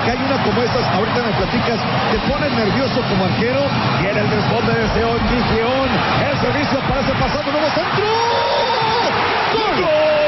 que hay una como estas, ahorita me platicas, te pones nervioso como arquero. Viene el desborde de León, León. El servicio parece pasado, nuevo centro. ¡Gol! ¡Gol!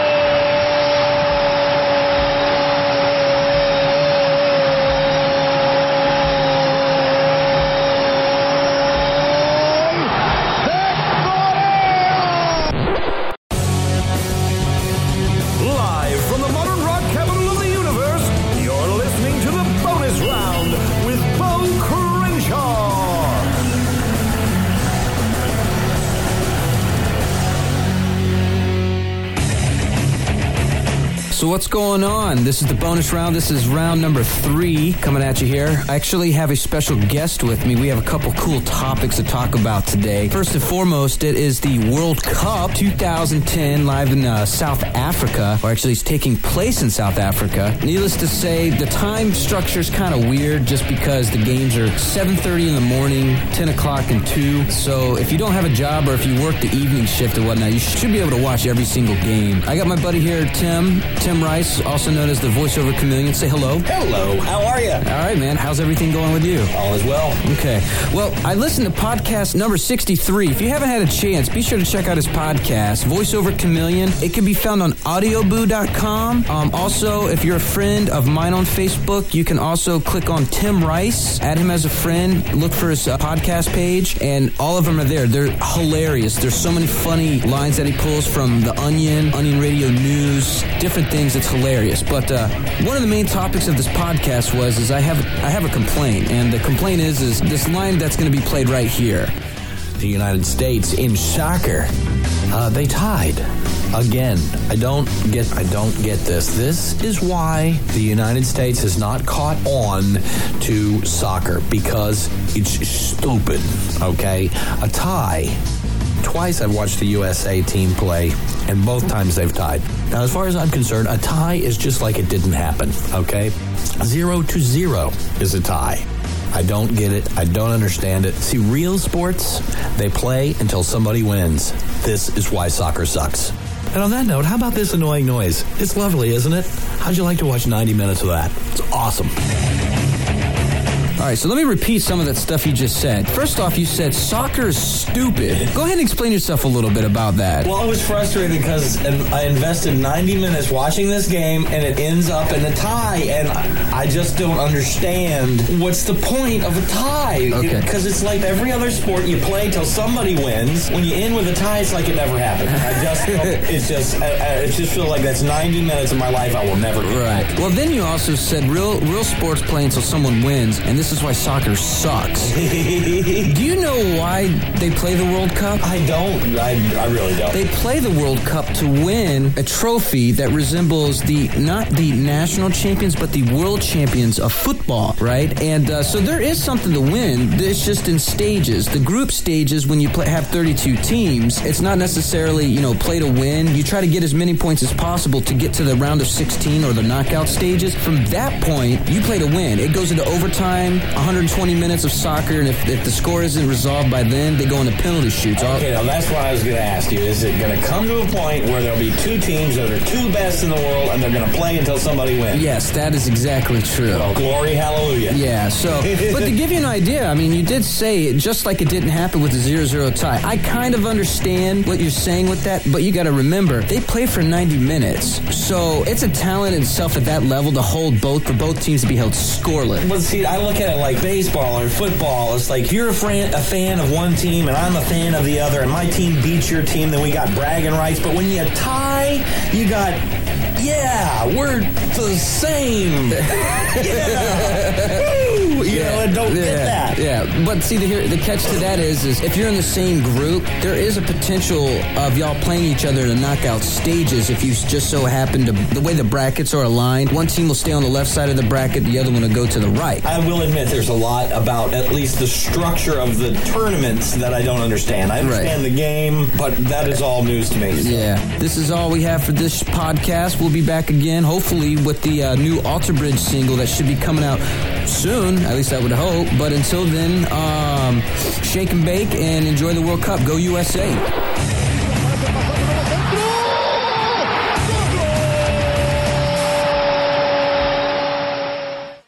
So what's going on? This is the bonus round. This is round number 3 coming at you here. I actually have a special guest with me. We have a couple cool topics to talk about today. First and foremost, it is the World Cup 2010 live in South Africa, or actually it's taking place in South Africa. Needless to say, the time structure is kind of weird just because the games are 7:30 in the morning, 10 o'clock and 2. So if you don't have a job or if you work the evening shift or whatnot, you should be able to watch every single game. I got my buddy here, Tim Rice, also known as the voiceover chameleon. Say hello. Hello. How are you? All right, man. How's everything going with you? All is well. Okay. Well, I listened to podcast number 63. If you haven't had a chance, be sure to check out his podcast, Voiceover Chameleon. It can be found on audioboo.com. Also, if you're a friend of mine on Facebook, you can also click on Tim Rice, add him as a friend, look for his podcast page, and all of them are there. They're hilarious. There's so many funny lines that he pulls from The Onion Radio News, different things. It's hilarious. But one of the main topics of this podcast is I have a complaint, and the complaint is this line that's going to be played right here. The United States in soccer, they tied again. I don't get this. This is why the United States has not caught on to soccer, because it's stupid. Okay, a tie. Twice I've watched the USA team play, and both times they've tied. Now, as far as I'm concerned, a tie is just like it didn't happen, okay? 0-0 is a tie. I don't get it. I don't understand it. See, real sports, they play until somebody wins. This is why soccer sucks. And on that note, how about this annoying noise? It's lovely, isn't it? How'd you like to watch 90 minutes of that? It's awesome. All right, so let me repeat some of that stuff you just said. First off, you said soccer is stupid. Go ahead and explain yourself a little bit about that. Well, I was frustrated because I invested 90 minutes watching this game, and it ends up in a tie, and I just don't understand what's the point of a tie. Okay. Because it's like every other sport, you play till somebody wins. When you end with a tie, it's like it never happened. I just feel like that's 90 minutes of my life I will never do. Right. Well, then you also said real sports play until someone wins, and this is why soccer sucks. Do you know why they play the World Cup? I don't. I really don't. They play the World Cup to win a trophy that resembles not the national champions, but the world champions of football, right? And so there is something to win. It's just in stages. The group stages, when you have 32 teams, it's not necessarily, play to win. You try to get as many points as possible to get to the round of 16 or the knockout stages. From that point, you play to win. It goes into overtime, 120 minutes of soccer, and if the score isn't resolved by then, they go into penalty shoots. Okay, now that's what I was going to ask you. Is it going to come to a point where there'll be two teams that are two best in the world, and they're going to play until somebody wins? Yes, that is exactly true. Well, glory, hallelujah. Yeah, so, but to give you an idea, you did say, just like it didn't happen with the 0-0 tie, I kind of understand what you're saying with that, but you got to remember, they play for 90 minutes, so it's a talent in itself at that level to hold for both teams to be held scoreless. Well, see, I look at it like baseball or football. It's like you're a fan of one team and I'm a fan of the other, and my team beats your team, then we got bragging rights. But when you tie, you got, we're the same. I don't get that. Yeah, but see, the catch to that is if you're in the same group, there is a potential of y'all playing each other in the knockout stages if you just so happen to, the way the brackets are aligned, one team will stay on the left side of the bracket, the other one will go to the right. I will admit there's a lot about at least the structure of the tournaments that I don't understand. I understand the game, but that is all news to me. So. Yeah, this is all we have for this podcast. We'll be back again, hopefully, with the new Alter Bridge single that should be coming out soon, at least I would hope. But until then, shake and bake and enjoy the World Cup. Go USA.